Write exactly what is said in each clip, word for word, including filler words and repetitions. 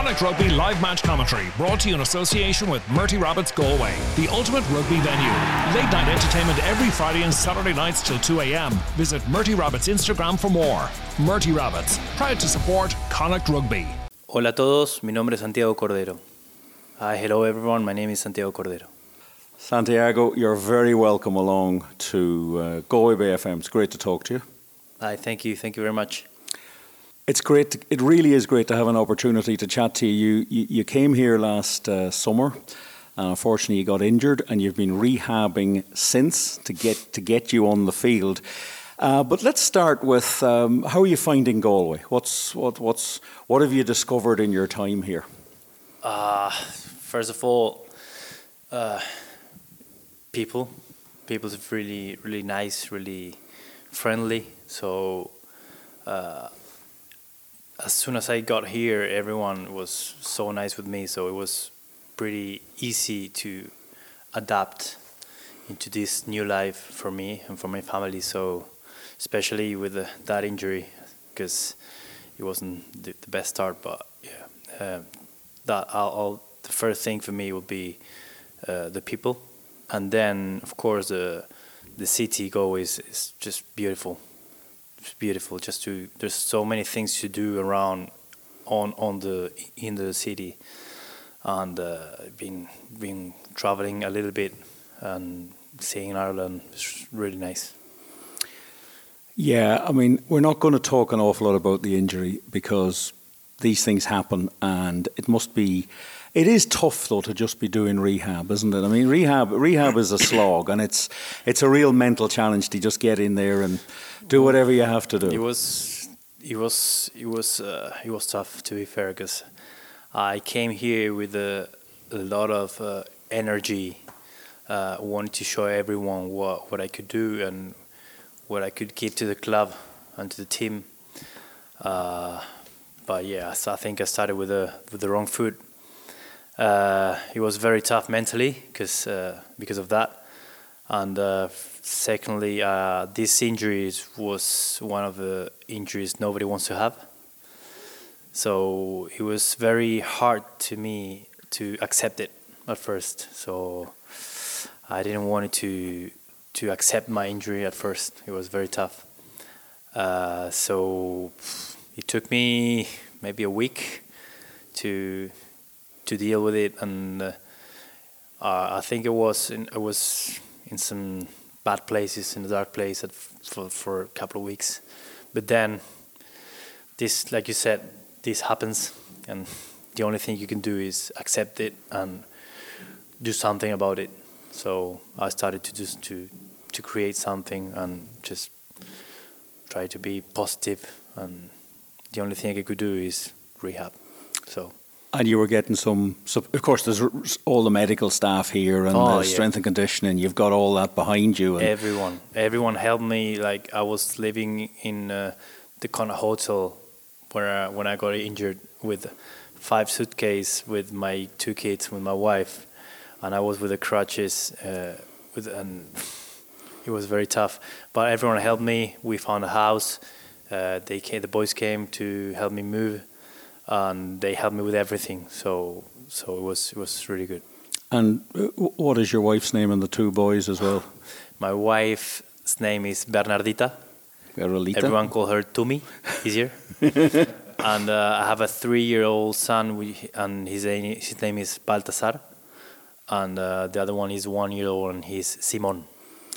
Connacht Rugby live match commentary brought to you in association with Murty Rabbits Galway, the ultimate rugby venue. Late night entertainment every Friday and Saturday nights till two a.m. Visit Murty Rabbits Instagram for more. Murty Rabbits, proud to support Connacht Rugby. Hola a todos, mi nombre es Santiago Cordero. Hi, hello everyone, my name is Santiago Cordero. Santiago, you're very welcome along to uh, Galway Bay F M. It's great to talk to you. Hi, thank you, thank you very much. It's great. To, it really is great to have an opportunity to chat to you. You, you, you came here last uh, summer, and unfortunately you got injured, and you've been rehabbing since to get to get you on the field. Uh, but let's start with um, how are you finding Galway? What's what what's what have you discovered in your time here? Uh, first of all, uh, people, people are really really nice, really friendly. So. Uh, As soon as I got here, everyone was so nice with me, so it was pretty easy to adapt into this new life for me and for my family. So, especially with the, that injury, because it wasn't the, the best start, but yeah, uh, that I'll, I'll, the first thing for me would be uh, the people, and then of course the the city Galway is, is just beautiful. It's beautiful. Just to there's so many things to do around on on the in the city, and uh, been been traveling a little bit and seeing Ireland. It's really nice. Yeah, I mean, we're not going to talk an awful lot about the injury because these things happen, and it must be. It is tough though to just be doing rehab, isn't it? I mean, rehab rehab is a slog, and it's it's a real mental challenge to just get in there and do whatever you have to do. It was it was it was uh, it was tough, to be fair, because I came here with a, a lot of uh, energy, uh, wanted to show everyone what what I could do and what I could give to the club and to the team. Uh, but yeah, so I think I started with the with the wrong foot. Uh, it was very tough mentally because uh, because of that, and uh, secondly, uh, this injury was one of the injuries nobody wants to have. So it was very hard to me to accept it at first. So I didn't want to to accept my injury at first. It was very tough. Uh, so it took me maybe a week to. to deal with it, and uh, uh, I think it was in, it was in some bad places, in a dark place at, for for a couple of weeks. But then this, like you said, this happens, and the only thing you can do is accept it and do something about it. So I started to just to to create something and just try to be positive, and the only thing I could do is rehab. So. And you were getting some, so of course, there's all the medical staff here and oh, the yeah. strength and conditioning. You've got all that behind you. And everyone, everyone helped me. Like I was living in uh, the Connacht hotel where uh, when I got injured with five suitcases with my two kids, with my wife, and I was with the crutches. Uh, with and it was very tough. But everyone helped me. We found a house. Uh, they came, the boys came to help me move. And they helped me with everything, so so it was it was really good. And what is your wife's name and the two boys as well? My wife's name is Bernardita. Bernardita. Everyone call her Tumi, easier. And uh, I have a three-year-old son, and his name, his name is Baltasar. And uh, the other one is one-year-old, and he's Simon.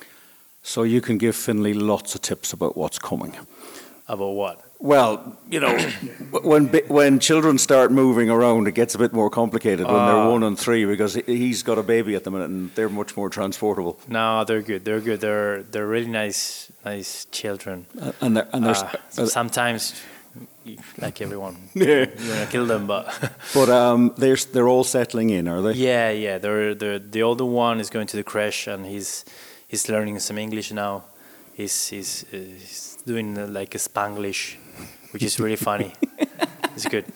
So you can give Finlay lots of tips about what's coming. About what? Well, you know, when when children start moving around, it gets a bit more complicated when uh, they're one and three because he's got a baby at the minute and they're much more transportable. No, they're good. They're good. They're they're really nice, nice children. Uh, and they're, and uh, so uh, sometimes, like everyone, yeah. you want to kill them, but but um, they're they're all settling in, are they? Yeah, yeah. They're they're the older one is going to the creche and he's he's learning some English now. He's he's, uh, he's doing uh, like a Spanglish. Which is really funny. It's good.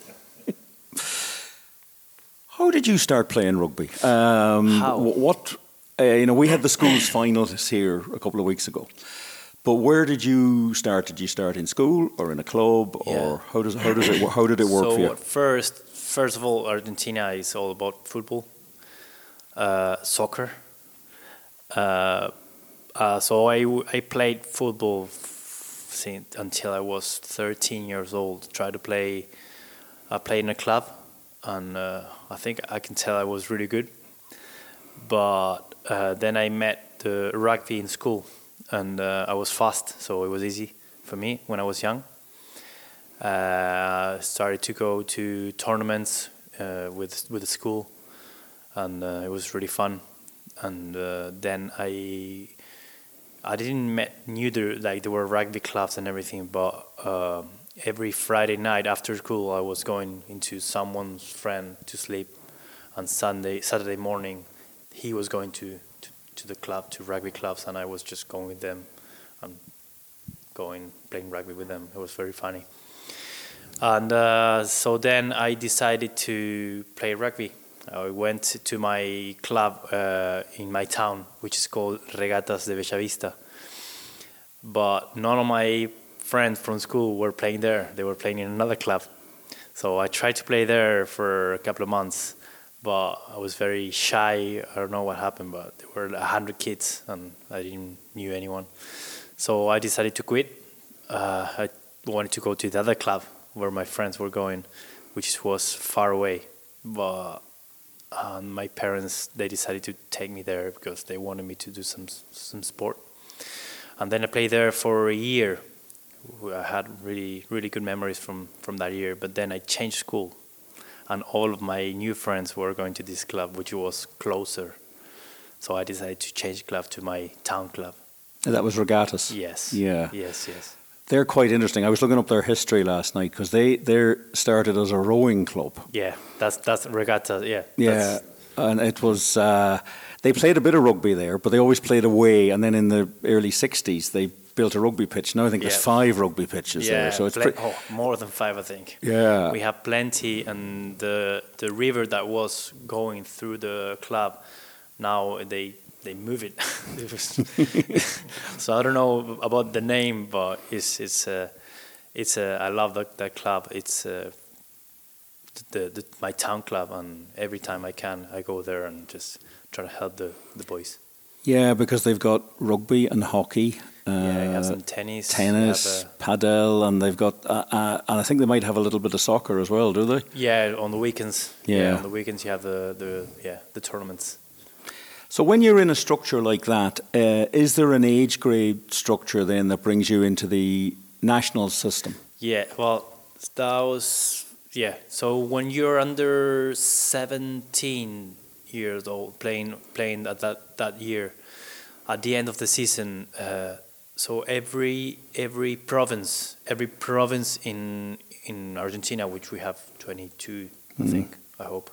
How did you start playing rugby? Um, How? What? Uh, you know, we had the school's finals here a couple of weeks ago. But where did you start? Did you start in school or in a club, or Yeah. how does how does it how did it work so for you? at first, first of all, Argentina is all about football, uh, soccer. Uh, uh, so I, w- I played football f- since, until I was thirteen years old. Tried to play, I played in a club, and uh, I think I can tell I was really good. But uh, then I met the rugby in school, and uh, I was fast, so it was easy for me when I was young. Uh, started to go to tournaments uh, with with the school, and uh, it was really fun. And uh, then I I didn't met knew there like there were rugby clubs and everything, but uh, every Friday night after school I was going into someone's friend to sleep, and Sunday Saturday morning he was going to, to, to the club to rugby clubs, and I was just going with them and going playing rugby with them. It was very funny. And uh, so then I decided to play rugby. I went to my club uh, in my town, which is called Regatas de Bellavista. But none of my friends from school were playing there. They were playing in another club. So I tried to play there for a couple of months, but I was very shy. I don't know what happened, but there were a hundred kids, and I didn't knew anyone. So I decided to quit. Uh, I wanted to go to the other club where my friends were going, which was far away. But uh, my parents, they decided to take me there because they wanted me to do some some sport. And then I played there for a year. I had really, really good memories from, from that year. But then I changed school, and all of my new friends were going to this club, which was closer. So I decided to change club to my town club. And that was Regatas? Yes. Yeah. Yes, yes. They're quite interesting. I was looking up their history last night because they they started as a rowing club. Yeah, that's that's Regatta. Yeah. Yeah, that's, and it was uh, they played a bit of rugby there, but they always played away. And then in the early sixties, they built a rugby pitch. Now I think Yeah. there's five rugby pitches yeah, there, so it's plen- pre- oh, more than five, I think. yeah. We have plenty, and the the river that was going through the club, now they they move it. It was- so I don't know about the name, but it's it's uh, it's uh, I love that that club. It's uh, the, the my town club, and every time I can, I go there and just try to help the the boys. Yeah, because they've got rugby and hockey. Uh, yeah, you have some tennis, you tennis, have, uh, padel, and they've got, uh, uh, and I think they might have a little bit of soccer as well, do they? Yeah, on the weekends. Yeah. on the weekends you have the, the yeah the tournaments. So when you're in a structure like that, uh, is there an age grade structure then that brings you into the national system? Yeah, well, that was yeah. So when you're under seventeen years old, playing playing at that that year, at the end of the season, uh, so every every province, every province in in Argentina, which we have twenty-two, Mm-hmm. I think, I hope,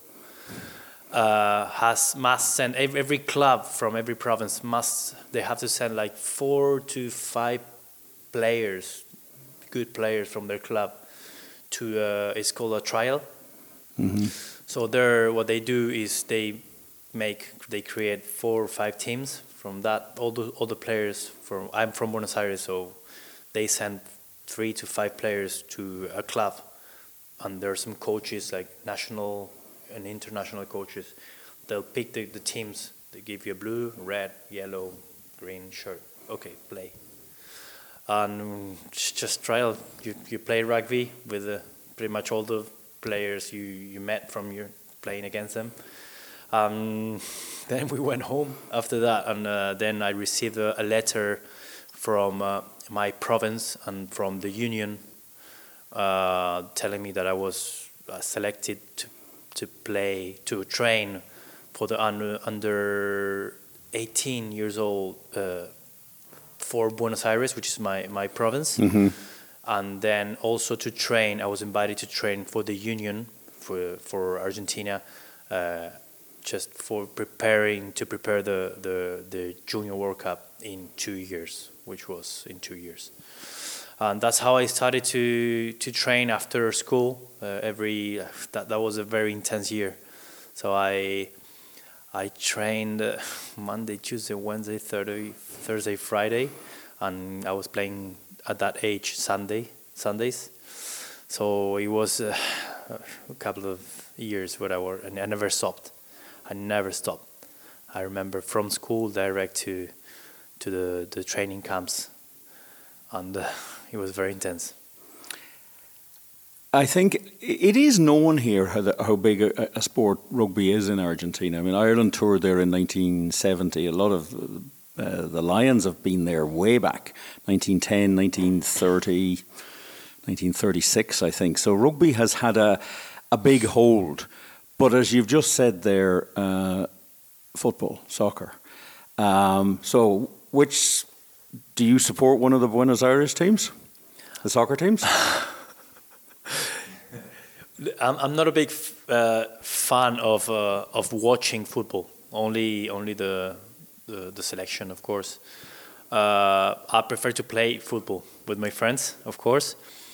uh, has must send every, every club from every province must they have to send like four to five players, good players from their club, to uh, it's called a trial. Mm-hmm. So there, what they do is they make they create four or five teams from that. All the all the players from I'm from Buenos Aires, so they send three to five players to a club, and there are some coaches like national and international coaches. They'll pick the, the teams. They give you a blue, red, yellow, green shirt. Okay, play. And it's just trial. You you play rugby with uh, pretty much all the players you, you met from your playing against them. Um, then we went home after that, and uh, then I received a, a letter from uh, my province and from the union uh, telling me that I was uh, selected to to play to train for the under under eighteen years old uh, for Buenos Aires, which is my my province. Mm-hmm. And then also to train, I was invited to train for the union for for Argentina, uh, just for preparing to prepare the, the, the Junior World Cup in two years, which was in two years. And that's how I started to to train after school. Uh, every that that was a very intense year, so I I trained uh, Monday, Tuesday, Wednesday, Thursday, Thursday, Friday, and I was playing at that age Sunday Sundays. So it was uh, a couple of years where I were, and I never stopped. I never stopped. I remember from school direct to to the, the training camps, and uh, it was very intense. I think it is known here how, the, how big a, a sport rugby is in Argentina. I mean, Ireland toured there in nineteen seventy. A lot of uh, the Lions have been there way back, nineteen ten, nineteen thirty, nineteen thirty-six, I think. So rugby has had a, a big hold. But as you've just said there, uh, football, soccer. Um, so which, do you support one of the Buenos Aires teams? The soccer teams? I'm I'm not a big f- uh, fan of uh, of watching football. Only only the the, the selection, of course. Uh, I prefer to play football with my friends, of course.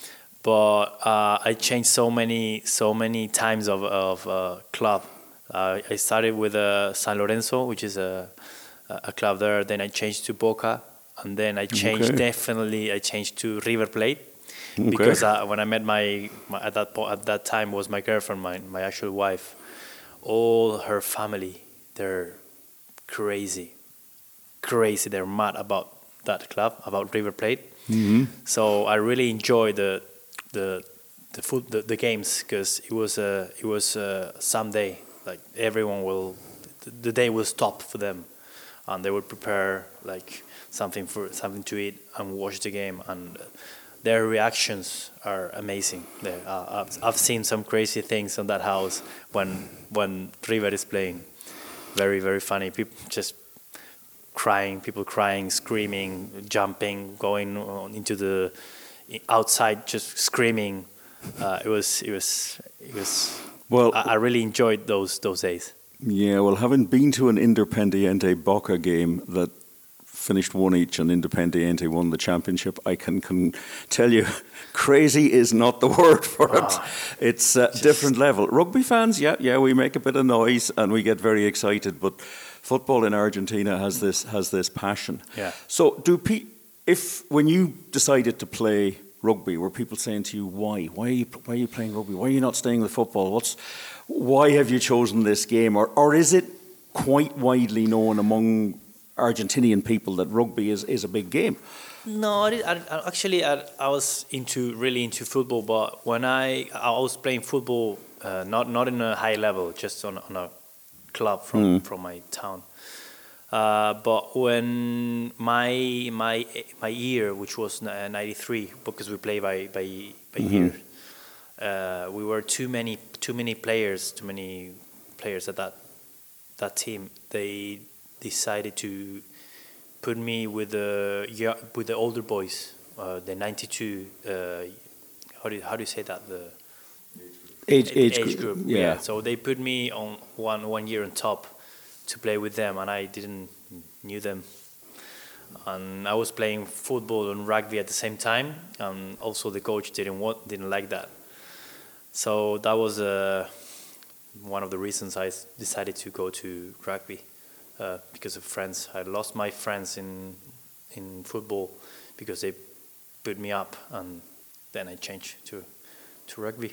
But uh, I changed so many so many times of of uh, club. Uh, I started with uh, San Lorenzo, which is a a club there. Then I changed to Boca, and then I changed Okay. definitely. I changed to River Plate. Okay. Because uh, when I met my, my at that po- at that time was my girlfriend, my my actual wife, all her family, they're crazy, crazy. They're mad about that club, about River Plate. Mm-hmm. So I really enjoy the the the foot the, the games because it was uh, it was uh, someday like everyone will the, the day will stop for them, and they would prepare like something for something to eat and watch the game and. Uh, Their reactions are amazing. They, uh, I've, I've seen some crazy things in that house when when River is playing. Very very funny. People just crying, people crying, screaming, jumping, going on into the outside, just screaming. Uh, it was it was it was. Well, I, I really enjoyed those those days. yeah, well, having been to an Independiente Boca game that finished one each and Independiente won the championship, I can, can tell you, crazy is not the word for it. Oh, it's a different level. Rugby fans, yeah, yeah, we make a bit of noise and we get very excited, but football in Argentina has this has this passion. Yeah. So, do pe- if when you decided to play rugby, were people saying to you, why? Why are you, why are you playing rugby? Why are you not staying with football? What's, why have you chosen this game? Or, or is it quite widely known among Argentinian people that rugby is, is a big game? No, I, did, I, I actually I, I was into really into football, but when I I was playing football, uh, not not in a high level, just on on a club from Mm. from my town. Uh, but when my my my year, which was ninety-three, because we play by by, by Mhm. year, uh, we were too many too many players, too many players at that that team. They decided to put me with the yeah, with the older boys, uh, the ninety-two. Uh, how do you, how do you say that? The Age, age, age group, group. yeah. So they put me on one one year on top to play with them, and I didn't knew them. And I was playing football and rugby at the same time, and also the coach didn't want didn't like that. So that was uh, one of the reasons I decided to go to rugby. Uh, because of friends, I lost my friends in in football because they put me up, and then I changed to to rugby.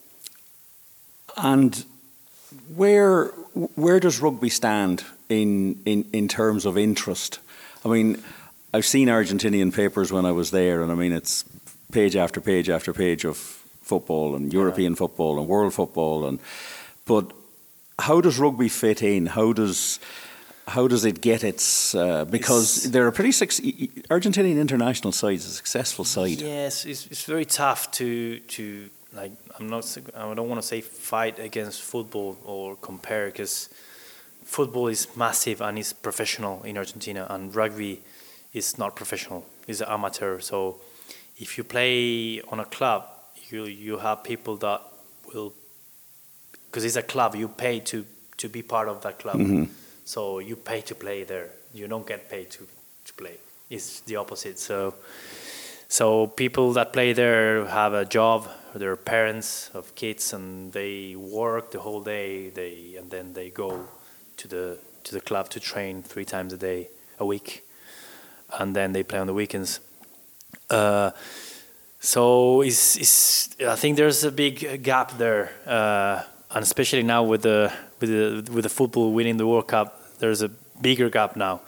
And where where does rugby stand in, in, in terms of interest? I mean, I've seen Argentinian papers when I was there, and I mean it's page after page after page of football and European yeah. football and world football, and but how does rugby fit in? How does How does it get its? Uh, because it's, they're a pretty suc- Argentinian international side is a successful side. Yes, it's it's very tough to to like. I'm not. I don't want to say fight against football or compare, because football is massive and is professional in Argentina, and rugby is not professional. It's amateur. So if you play on a club, you you have people that will, because it's a club, you pay to to be part of that club. Mm-hmm. So you pay to play there. You don't get paid to, to play. It's the opposite. So, so people that play there have a job. They're parents of kids, and they work the whole day. They and then they go to the to the club to train three times a day, a week, and then they play on the weekends. Uh, So it's, it's, I think there's a big gap there, uh, and especially now with the with the with the football winning the World Cup, there's a bigger gap now.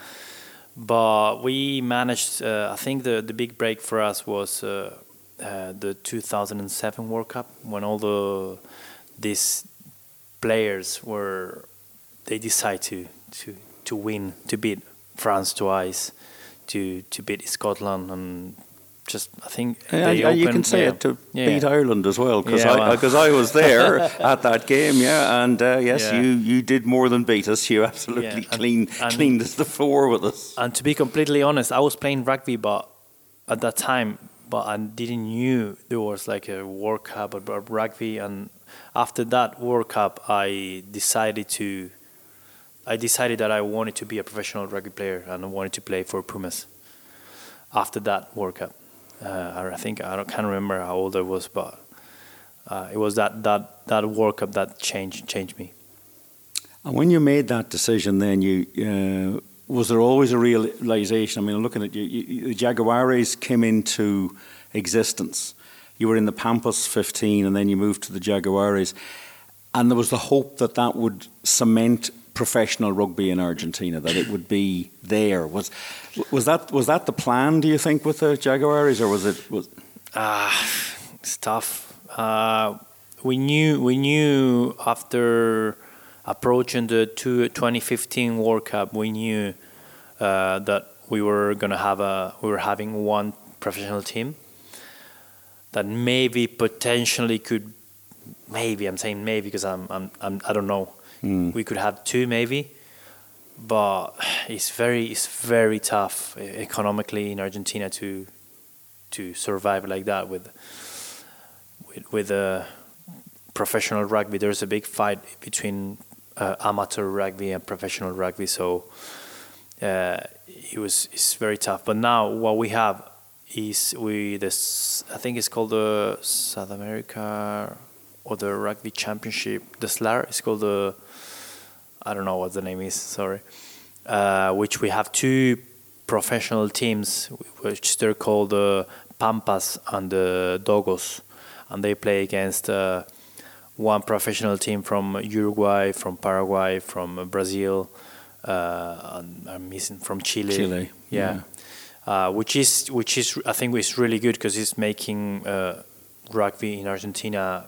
But we managed. Uh, I think the the big break for us was uh, uh, the two thousand seven World Cup, when all the these players were they decide to to to win, to beat France twice, to to beat Scotland, and just I think Yeah, they and opened, you can say yeah, it to yeah. beat Ireland as well, because Yeah, I well. because I was there at that game, yeah, and uh, yes, Yeah. you you did more than beat us. You absolutely Yeah, and- clean and- cleaned the floor with us. And to be completely honest, I was playing rugby, but at that time, but I didn't knew there was like a World Cup about rugby. And after that World Cup, I decided to, I decided that I wanted to be a professional rugby player and I wanted to play for Pumas. After that World Cup, uh, I think I don't, can't remember how old I was, but uh, it was that that that World Cup that changed changed me. And when you made that decision, then you uh, was there always a realization? I mean, looking at you, you, the Jaguares came into existence. You were in the Pampas fifteen, and then you moved to the Jaguares, and there was the hope that that would cement professional rugby in Argentina, that it would be there. Was was that was that the plan? Do you think, with the Jaguares, or was it? Was Ah, it's tough. Uh, we knew we knew after approaching the two, twenty fifteen World Cup, we knew uh, that we were gonna have a we were having one professional team that maybe potentially could maybe I'm saying maybe because I'm I'm, I'm I don't know. Mm. We could have two maybe, but it's very it's very tough economically in Argentina to to survive like that with with with a professional rugby. There's a big fight between uh, amateur rugby and professional rugby, so uh, it was it's very tough. But now what we have is we this I think it's called the South America or the Rugby Championship. The S L A R is called the I don't know what the name is. Sorry, uh, which we have two professional teams, which they're called the Pampas and the Dogos, and they play against uh, one professional team from Uruguay, from Paraguay, from Brazil, uh, and I'm missing from Chile. Chile, yeah, yeah. Uh, which is which is I think is really good because it's making uh, rugby in Argentina,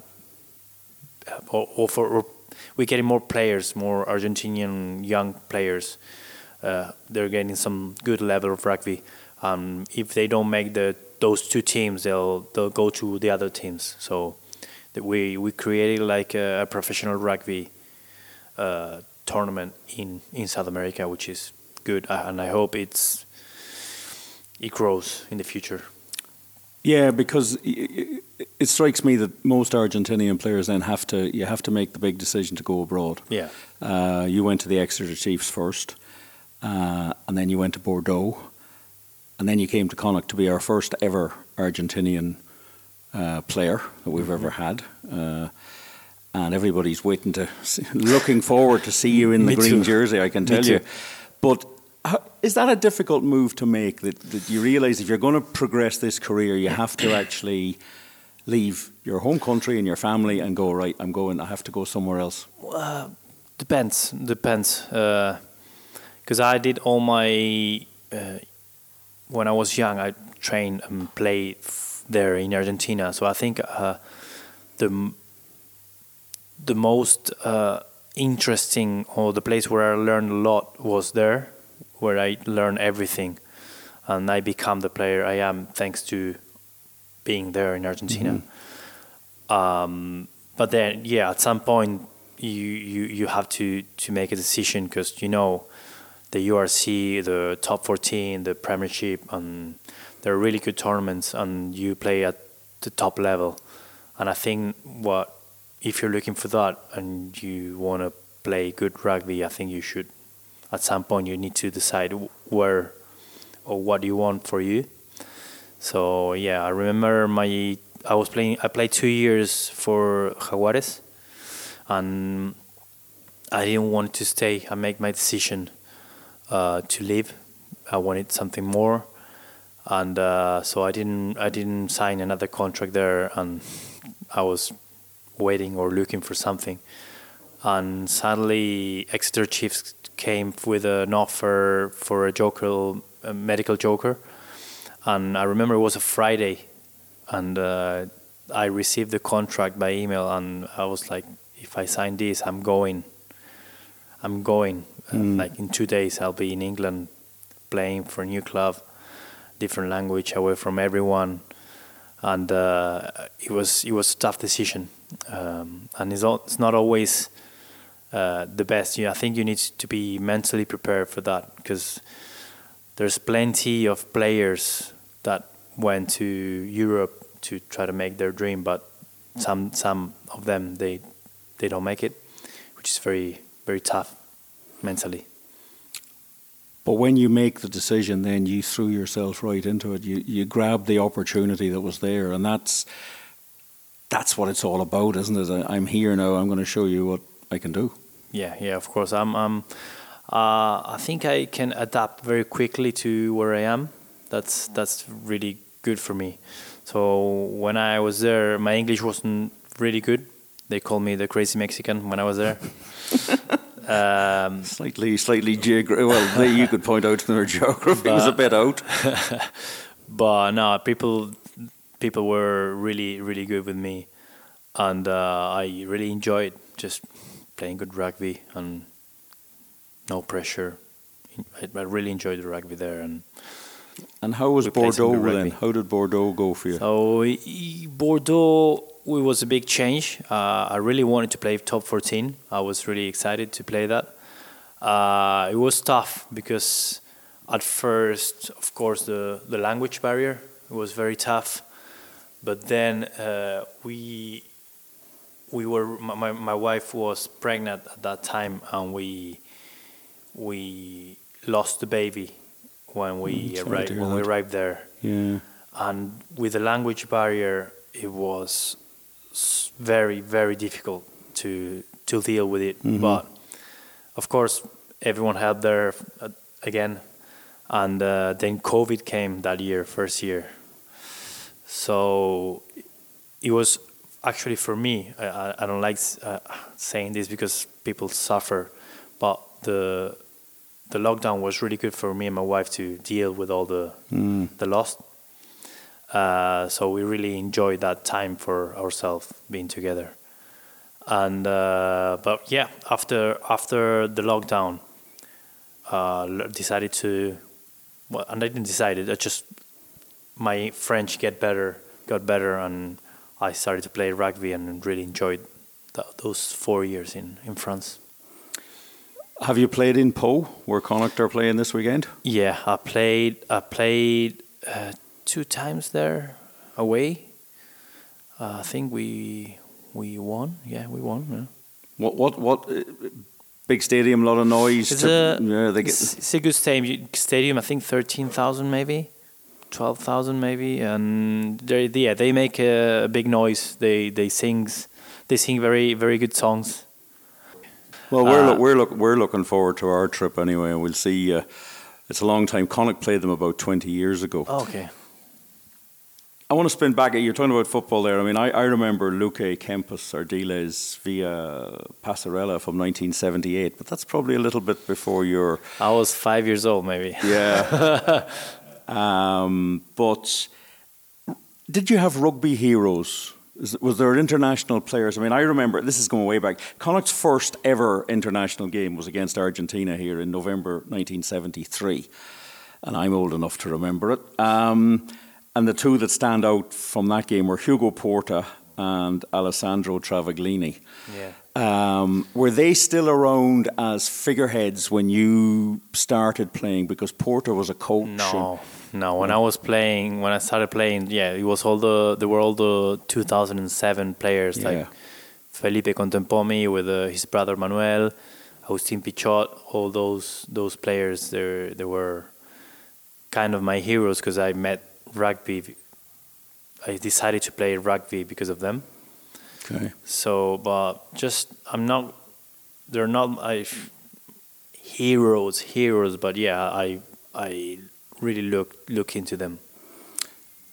or, or for or we're getting more players, more Argentinian young players. Uh, they're getting some good level of rugby. Um, if they don't make the those two teams, they'll they'll go to the other teams. So that we we created like a, a professional rugby uh, tournament in, in South America, which is good, uh, and I hope it's it grows in the future. Yeah, because it strikes me that most Argentinian players then have to you have to make the big decision to go abroad. Yeah, uh, you went to the Exeter Chiefs first, uh, and then you went to Bordeaux, and then you came to Connacht to be our first ever Argentinian uh, player that we've mm-hmm. ever had. Uh, and everybody's waiting to, see, looking forward to see you in the green too. jersey. I can tell you, but. How, is that a difficult move to make, that, that you realise if you're going to progress this career, you have to actually leave your home country and your family and go, right, I'm going, I have to go somewhere else? Uh, depends, depends. Because uh, I did all my, uh, when I was young, I trained and played f- there in Argentina. So I think uh, the, the most uh, interesting, or the place where I learned a lot was there, where I learn everything, and I become the player I am thanks to being there in Argentina. Mm-hmm. Um, but then, yeah, at some point you you, you have to, to make a decision, because you know the U R C, the top fourteen, the Premiership, and they're really good tournaments, and you play at the top level. And I think what if you're looking for that and you want to play good rugby, I think you should. At some point, you need to decide where or what you want for you. So yeah, I remember my I was playing. I played two years for Jaguares, and I didn't want to stay. I made my decision uh, to leave. I wanted something more, and uh, so I didn't I didn't sign another contract there, and I was waiting or looking for something, and suddenly Exeter Chiefs came with an offer for a joker, a medical joker, and I remember it was a Friday, and uh, I received the contract by email, and I was like, if I sign this, I'm going. I'm going. Mm. Like in two days, I'll be in England playing for a new club, different language, away from everyone, and uh, it was it was a tough decision, um, and it's, all, it's not always uh, the best. You know, I think you need to be mentally prepared for that, because there's plenty of players that went to Europe to try to make their dream, but some some of them they they don't make it, which is very very tough mentally. But when you make the decision, then you threw yourself right into it. You you grabbed the opportunity that was there, and that's that's what it's all about, isn't it? I'm here now. I'm going to show you what I can do. Yeah, yeah. Of course, I'm. I'm uh, I think I can adapt very quickly to where I am. That's that's really good for me. So when I was there, my English wasn't really good. They called me the crazy Mexican when I was there. Um, slightly, slightly geography. Well, you could point out their geography but, was a bit out. But no, people, people were really, really good with me, and uh, I really enjoyed just playing good rugby and no pressure. I, I really enjoyed the rugby there, and and how was Bordeaux then? How did Bordeaux go for you? So Bordeaux. It was a big change. Uh, I really wanted to play top fourteen. I was really excited to play that. Uh, it was tough because at first, of course, the, the language barrier was very tough. But then uh, we we were my my wife was pregnant at that time, and we we lost the baby when we mm, arrived when that. we arrived there. Yeah. And with the language barrier, it was very, very difficult to to deal with it. Mm-hmm. But of course, everyone helped there uh, again, and uh, then COVID came that year, first year. So it was actually for me. I, I don't like uh, saying this because people suffer, but the the lockdown was really good for me and my wife to deal with all the mm. the loss. Uh, so we really enjoyed that time for ourselves being together, and uh, but yeah, after after the lockdown, uh, decided to, well, and I didn't decide it. I just my French get better, got better, and I started to play rugby and really enjoyed th- those four years in, in France. Have you played in Pau, where Connacht are playing this weekend? Yeah, I played. I played. Uh, Two times there, away. Uh, I think we we won. Yeah, we won. Yeah. What what what? Uh, big stadium, a lot of noise. It's to, a yeah, they get it's a good stadium. Stadium, I think thirteen thousand maybe, twelve thousand maybe, and they yeah they make a big noise. They they sing they sing very very good songs. Well, we're uh, look, we're look, we're looking forward to our trip anyway, and we'll see. Uh, it's a long time. Connacht played them about twenty years ago. Oh, okay. I want to spin back. You're talking about football there. I mean, I, I remember Luque Kempis Ardiles via Passarella from nineteen seventy-eight, but that's probably a little bit before your... I was five years old, maybe. Yeah. um, but did you have rugby heroes? Was there international players? I mean, I remember, this is going way back, Connacht's first ever international game was against Argentina here in November nineteen seventy-three. And I'm old enough to remember it. Um... And the two that stand out from that game were Hugo Porta and Alessandro Travaglini. Yeah. Um, were they still around as figureheads when you started playing? Because Porta was a coach. No, no. When I was playing, when I started playing, yeah, it was all the there were all the two thousand seven players yeah. like Felipe Contempomi with uh, his brother Manuel, Agustin Pichot. All those those players, they they were kind of my heroes because I met. Rugby. I decided to play rugby because of them. Okay. So, but just I'm not. They're not my heroes, heroes. But yeah, I I really look look into them.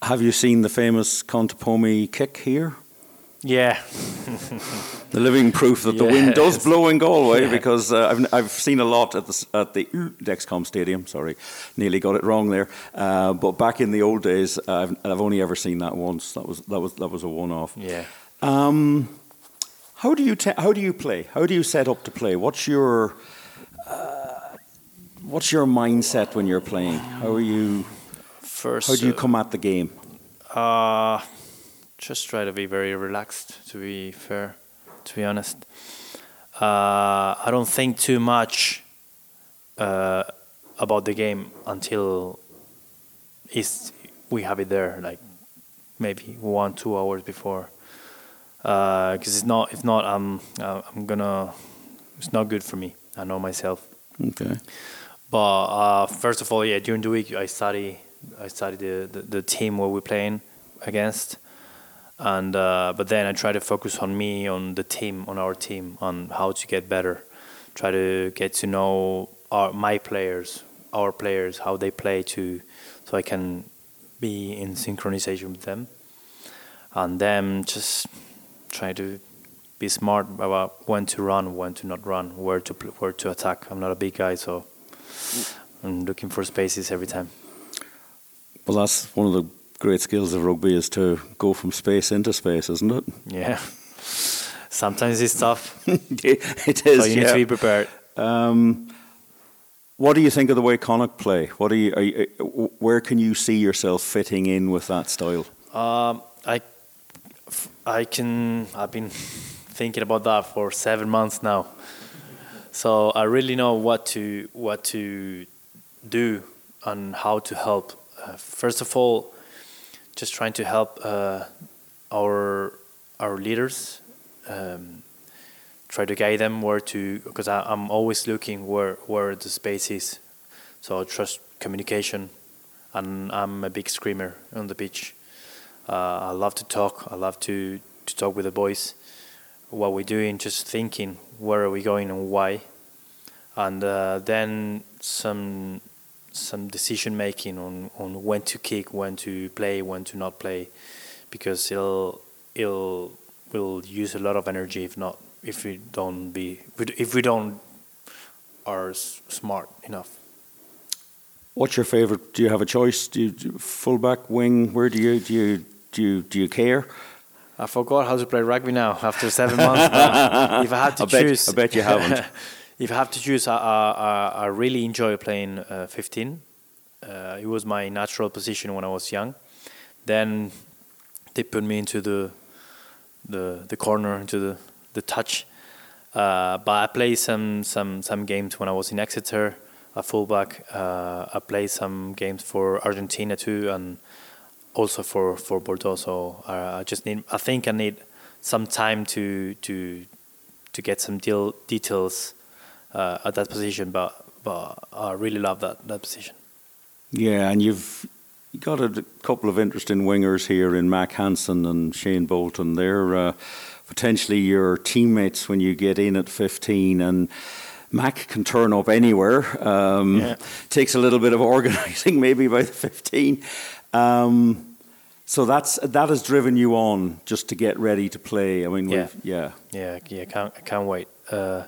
Have you seen the famous Contepomi kick here? Yeah. The living proof that the Yes. wind does blow in Galway, Yeah. because uh, I've I've seen a lot at the s- at the Dexcom Stadium. Sorry, nearly got it wrong there. Uh, but back in the old days, I've I've only ever seen that once. That was that was that was a one-off. Yeah. Um, how do you te- how do you play? How do you set up to play? What's your uh, what's your mindset when you're playing? How are you? First, How do you uh, come at the game? Uh, just try to be very relaxed, to be fair, to be honest. Uh, I don't think too much uh, about the game until it's, we have it there, like maybe one, two hours before. Because it's not, if not, I'm, uh, I'm gonna, it's not good for me. I know myself. Okay. But uh, first of all, yeah, during the week I study, I study the, the, the team where we're playing against, and uh, but then I try to focus on me, on the team, on our team, on how to get better. Try to get to know our my players, our players, how they play to, so I can be in synchronization with them, and then just try to be smart about when to run, when to not run, where to pl- where to attack. I'm not a big guy, so I'm looking for spaces every time. Well, that's one of the great skills of rugby, is to go from space into space, isn't it? Yeah. Sometimes it's tough. It is. So you need yeah. to be prepared. Um, what do you think of the way Connacht play? What do you, are you, uh, where can you see yourself fitting in with that style? Um, I, I can. I've been thinking about that for seven months now. So I really know what to what to do and how to help. Uh, first of all, just trying to help uh, our our leaders. Um, try to guide them where to, because I'm always looking where where the space is. So trust communication, and I'm a big screamer on the pitch. Uh, I love to talk. I love to, to talk with the boys. What we're doing, just thinking where are we going and why, and uh, then some some decision making on, on when to kick, when to play, when to not play, because it'll it'll will use a lot of energy if not if we don't be if we don't are s- smart enough. What's your favourite? Do you have a choice? Do you, do you fullback, wing? Where do you do you do you, do you care? I forgot how to play rugby now after seven months. But if I had to I bet- choose, I bet you haven't. If I have to choose, I, I, I really enjoy playing uh, fifteen. Uh, it was my natural position when I was young. Then they put me into the the the corner, into the the touch. Uh, but I played some some some games when I was in Exeter, a fullback. Uh, I played some games for Argentina too, and also for, for Bordeaux. So uh, I just need. I think I need some time to to to get some deal, details uh, at that position. But but I really love that that position. Yeah, and you've you got a couple of interesting wingers here in Mac Hansen and Shane Bolton. They're uh, potentially your teammates when you get in at fifteen, and Mac can turn up anywhere. Um, Yeah. Takes a little bit of organising maybe by the fifteen. Um, so that's that has driven you on just to get ready to play. I mean, Yeah. we've- yeah. Yeah, yeah, I can't, I can't wait. Uh,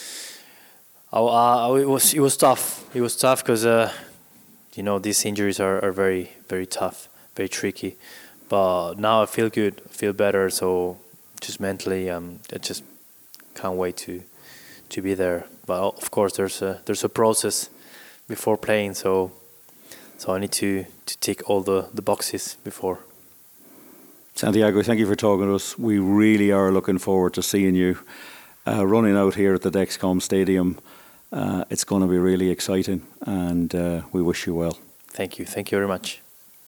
I, I, it was, it was tough. It was tough because, uh, you know, these injuries are, are very, very tough, very tricky. But now I feel good, I feel better. So just mentally, um, I just can't wait to, to be there. But of course, there's a, there's a process before playing. So, so I need to, to tick all the, the boxes before. Santiago, thank you for talking to us. We really are looking forward to seeing you uh, running out here at the Dexcom Stadium. Uh, it's going to be really exciting, and uh, we wish you well. Thank you. Thank you very much.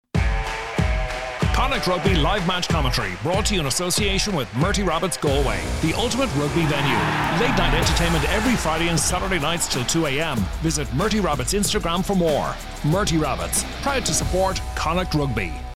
Connacht Rugby live match commentary brought to you in association with Murty Rabbits Galway, the ultimate rugby venue. Late night entertainment every Friday and Saturday nights till two a.m. Visit Murty Rabbits Instagram for more. Murty Rabbits, proud to support Connacht Rugby.